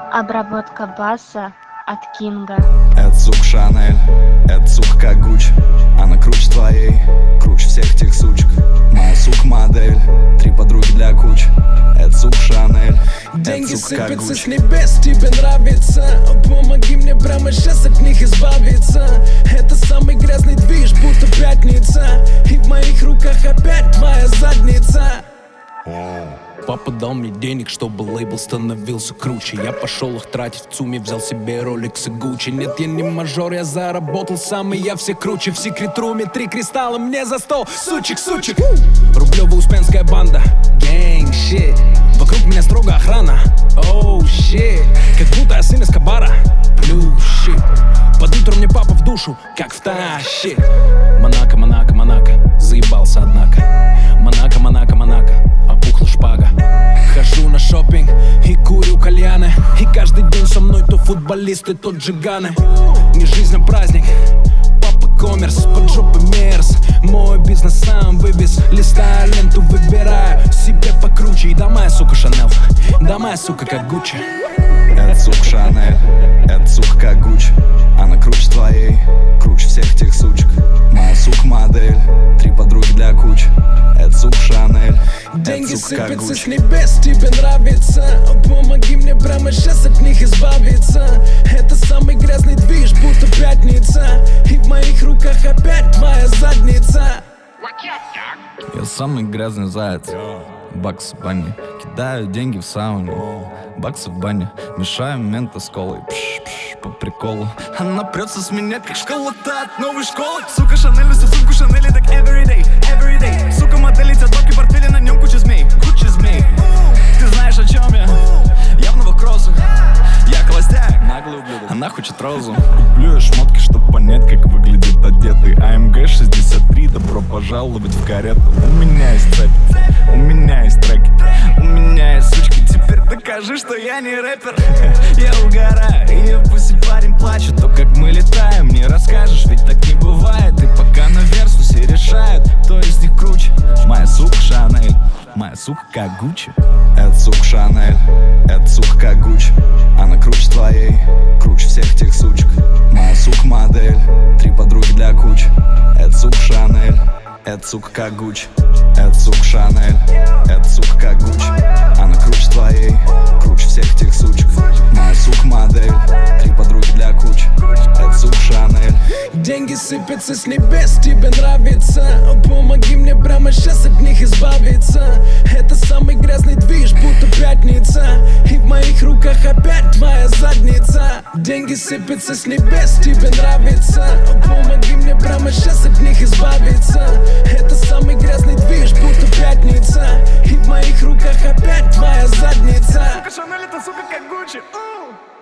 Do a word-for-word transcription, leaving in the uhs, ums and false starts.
Обработка баса от Кинга. Это сука Шанель, это сука как Гуччи. Она круче твоей, круче всех тех сучек. Моя сука модель, три подруги для кучи. Это сука Шанель, деньги это сука как сыпятся Гуччи. с небес, тебе нравится? Помоги мне прямо сейчас от них избавиться. Это самый грязный движ, будто пятница. И в моих руках опять твоя задница. Папа дал мне денег, чтобы лейбл становился круче. Я пошел их тратить в ЦУМе, взял себе Rolex и Gucci. Нет, я не мажор, я заработал сам, и я все круче. В секрет-руме три кристалла мне за стол. Сучек, сучек. Рублево-Успенская банда. Gang shit. Вокруг меня строго охрана. Oh shit. Как будто я сын Эскобара. Blue shit. Под утро мне папа в душу, как втащит. Монако, Монако, Монако. Заебался, однако. Монако, Монако, Монако. Опухла шпага. Хожу на шопинг и курю кальяны. И каждый день со мной то футболисты, то джиганы. Не жизнь, а праздник. Папа коммерс, под жопой мерз. Мой бизнес сам вывез. Листаю ленту, выбираю себе покруче. И да моя сука Шанель, да моя сука как Гуччи. Это сука Шанель, это сука как Гуччи. Она круче твоей, круче всех тех сучек. Моя сука модель, три подруги для кучи. Это сука Шанель, деньги это сука как сыпятся с Гуччи. небес, тебе нравится? Помоги мне прямо сейчас от них избавиться. Это самый грязный движ, будто пятница. И в моих руках опять твоя задница. Я самый грязный заяц. Бакс в бане, кидаю деньги в сауне. Баксы в бане, мешаю мента с колой. Пш, пш, по приколу. Она прется с меня, как школа-то от новой школы. Сука Шанель, всю сумку Шанели, так everyday, everyday. Сука модели, тебя бабки, портфели, на нем куча змей, куча змей. Ты знаешь, о чем я? Я в новых кроссах. Я холостяк, наглый ублюдок. Она хочет розу. Куплю я шмотки, чтоб понять, как выглядит одетый. АМГ шестьдесят три, добро пожаловать в карету. У меня есть цепь, у меня есть треки, у меня есть сучки. Теперь докажи, что я не рэпер. Я угораю, и пусть парень плачет. То, как мы летаем, не расскажешь, ведь так не бывает. И пока на версусе решают, кто из них круче. Моя сука Шанель, моя сука как Гуччи. Это сука Шанель, это сука как Гуччи. Она круче твоей, круче всех тех сучек. Моя сука модель, три подруги для кучи. Это сука Шанель, это сука как Гуччи. Это сука Шанель, это сука как Гуччи. Она круче твоей, круче всех тех сучек. Моя сука модель, три подруги для кучи. Это сука Шанель. Деньги сыпятся с небес, тебе нравится? Помоги мне прямо сейчас от них избавиться. Это самый грязный движ, будто пятница. И в моих руках опять твоя задница. Деньги сыпятся с небес, тебе нравится? Помоги мне прямо сейчас от них избавиться. Это самый грязный движ, будто пятница. И в моих руках опять твоя задница. Сука Шанель, это сука как Гуччи.